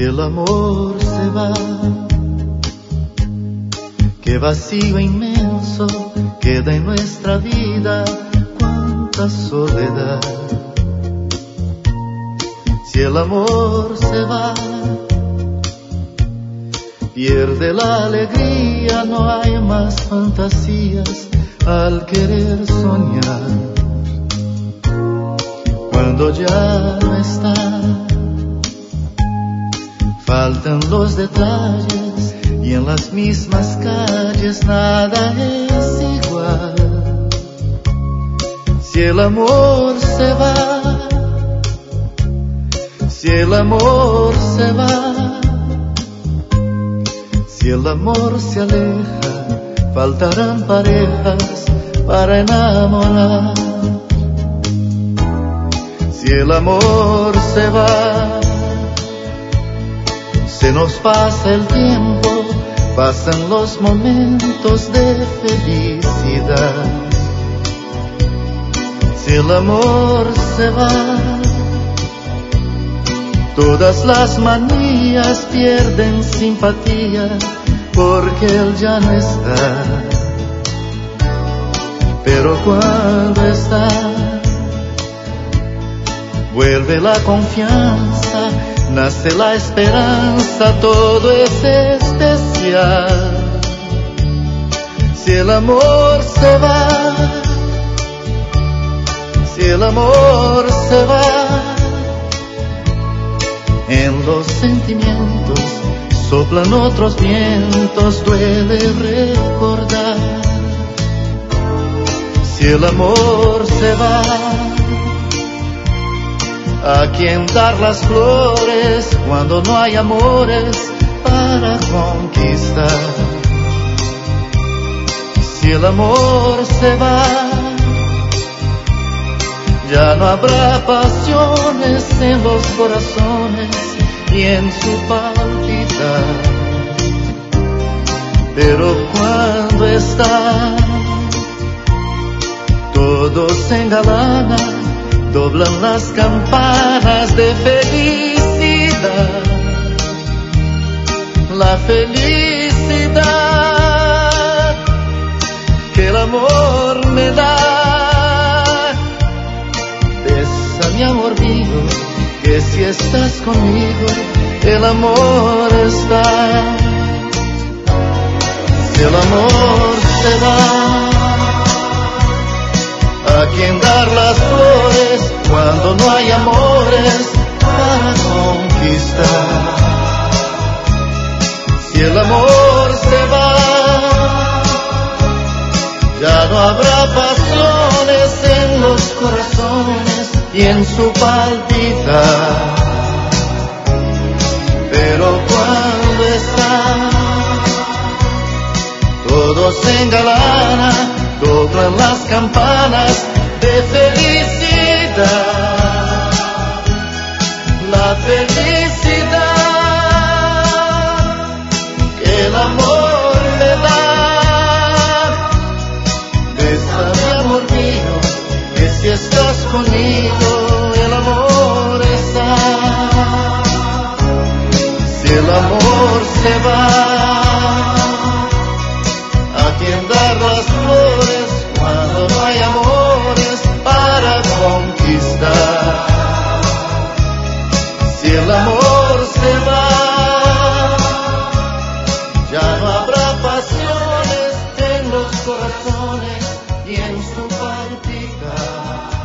Si el amor se va, qué vacío inmenso queda en nuestra vida, cuánta soledad. Si el amor se va, pierde la alegría, no hay más fantasías al querer soñar. Cuando ya no está, faltan los detalles y en las mismas calles nada es igual. Si el amor se va, si el amor se va, si el amor se aleja, faltarán parejas para enamorar. Si el amor se va, se nos pasa el tiempo, pasan los momentos de felicidad. Si el amor se va, todas las manías pierden simpatía, porque él ya no está. Pero cuando está, vuelve la confianza, nace la esperanza, todo es especial. Si el amor se va, si el amor se va, en los sentimientos soplan otros vientos, duele recordar. Si el amor se va, ¿a quién dar las flores cuando no hay amores para conquistar? Si el amor se va, ya no habrá pasiones en los corazones y en su palpitar. Pero cuando está, todo se engalana, doblan las campanas de felicidad. La felicidad que el amor me da. Besa mi amor mío, que si estás conmigo el amor está. Si el amor se va, ¿a quién dar las flores cuando no hay amores para conquistar? Si el amor se va, ya no habrá pasiones en los corazones y en su palpitar. Pero cuando está, todo se engalana, doblan las campanas de felicidad. La felicidad que el amor me da. Besa mi amor mío, que si estás conmigo el amor está. Si el amor se va, ¿a quién dar las flores cuando no hay amores para conquistar? Si el amor se va, ya no habrá pasiones en los corazones y en su palpitar.